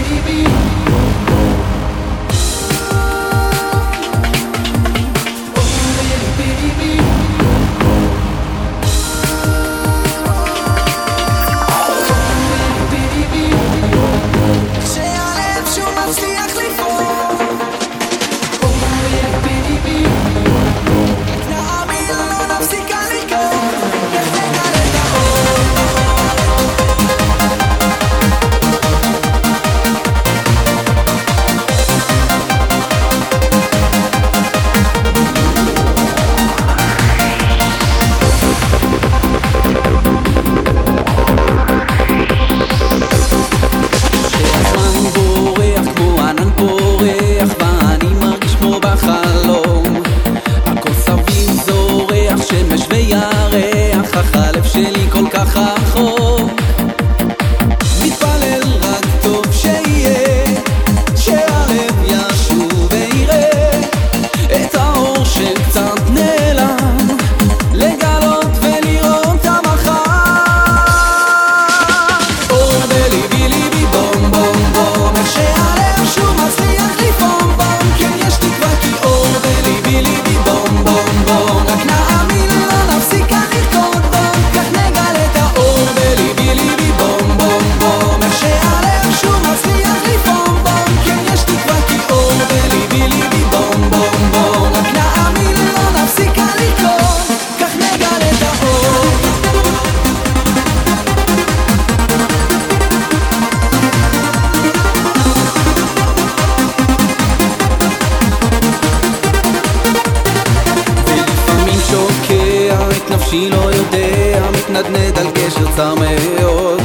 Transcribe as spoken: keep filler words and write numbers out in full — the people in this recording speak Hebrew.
וירח, אך הלב שלי כל כך רחוק. מתפלל רק טוב שיהיה, שהלב ישוב ויראה את האור שקצת נעלם, לגלות ולראות המחר. אור בליבי ליבי בום בום בום, איך שהלב שוב מצליח לפעום בום. כן יש תקווה כי אור בליבי ליבי בום בום בום, רק נאמין לא נפסיק לרקוד בום. כך נגלה את האור בליבי ליבי בום בום בום, איך שהלב שוב מצליח לפעום בום. כן יש תקווה כי אור בליבי ליבי בום בום בום, רק נאמין לא נפסיק לרקוד. כך נגלה את האור. ולפעמים שוקע את נפשי לא יודע, מתנדנד על גשר צר מאוד.